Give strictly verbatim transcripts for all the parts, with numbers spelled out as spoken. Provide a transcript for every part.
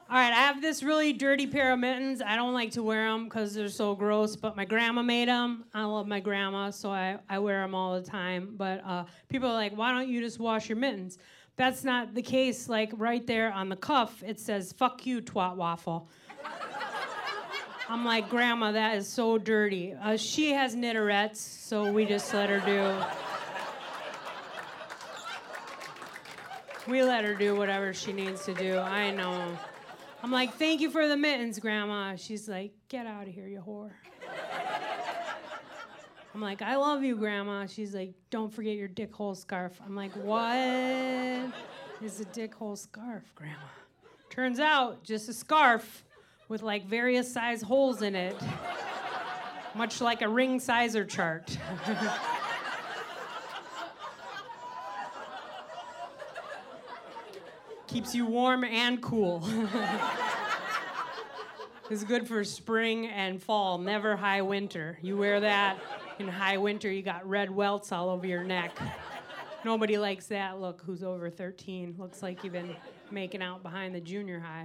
All right, I have this really dirty pair of mittens. I don't like to wear them because they're so gross, but my grandma made them. I love my grandma, so I, I wear them all the time. But uh, people are like, why don't you just wash your mittens? That's not the case. Like right there on the cuff, it says, fuck you, twat waffle. I'm like, Grandma, that is so dirty. Uh, she has knitterettes, so we just let her do. We let her do whatever she needs to do. I know. I'm like, thank you for the mittens, Grandma. She's like, get out of here, you whore. I'm like, I love you, Grandma. She's like, don't forget your dick hole scarf. I'm like, what is a dick hole scarf, Grandma? Turns out, just a scarf with like various size holes in it, much like a ring sizer chart. Keeps you warm and cool. It's good for spring and fall, never high winter. You wear that in high winter, you got red welts all over your neck. Nobody likes that look who's over thirteen. Looks like you've been making out behind the junior high.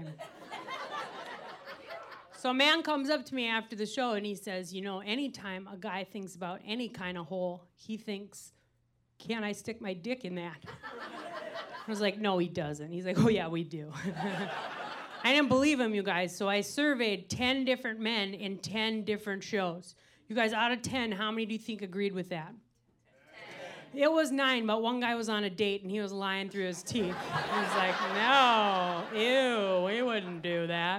So a man comes up to me after the show and he says, you know, anytime a guy thinks about any kind of hole, he thinks, can I stick my dick in that? I was like, no, he doesn't. He's like, oh, yeah, we do. I didn't believe him, you guys, so I surveyed ten different men in ten different shows. You guys, out of ten, how many do you think agreed with that? ten. It was nine, but one guy was on a date, and he was lying through his teeth. He was like, no, ew, we wouldn't do that.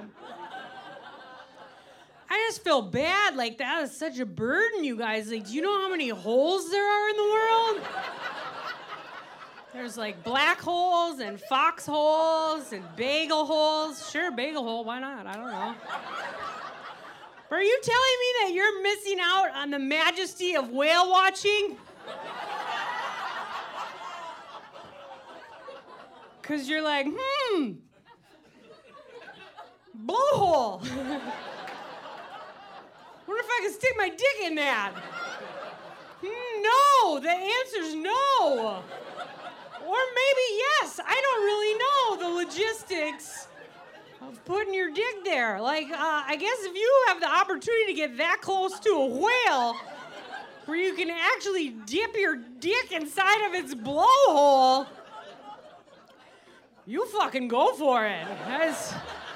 I just feel bad. Like, that is such a burden, you guys. Like, do you know how many holes there are in the world? There's like black holes and foxholes and bagel holes. Sure, bagel hole, why not? I don't know. But are you telling me that you're missing out on the majesty of whale watching? Because you're like, hmm, blowhole. What if I could stick my dick in that? Hmm, no, the answer's no. Or maybe yes, I don't really know the logistics of putting your dick there. Like, uh, I guess if you have the opportunity to get that close to a whale, where you can actually dip your dick inside of its blowhole, you fucking go for it. That's...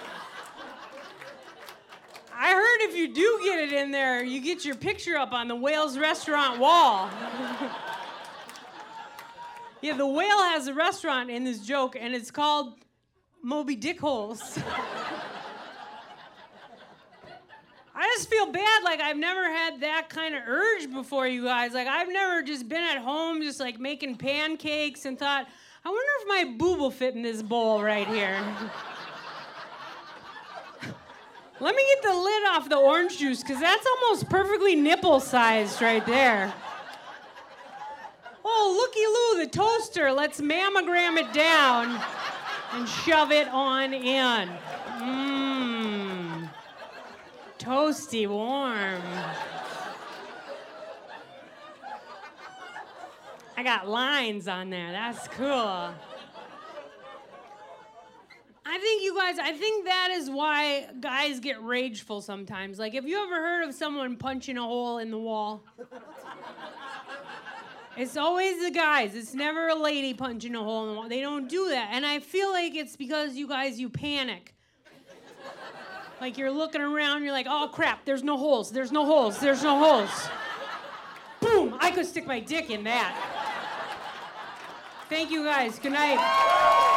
I heard if you do get it in there, you get your picture up on the whale's restaurant wall. Yeah, the whale has a restaurant in this joke, and it's called Moby Dick Holes. I just feel bad, like I've never had that kind of urge before, you guys. Like, I've never just been at home just like making pancakes and thought, I wonder if my boob will fit in this bowl right here. Let me get the lid off the orange juice, because that's almost perfectly nipple-sized right there. Oh, looky-loo, the toaster. Let's mammogram it down and shove it on in. Mmm. Toasty warm. I got lines on there. That's cool. I think, you guys, I think that is why guys get rageful sometimes. Like, have you ever heard of someone punching a hole in the wall? It's always the guys. It's never a lady punching a hole in the wall. They don't do that. And I feel like it's because you guys, you panic. Like you're looking around, you're like, oh crap, there's no holes, there's no holes, there's no holes. Boom, I could stick my dick in that. Thank you guys, good night.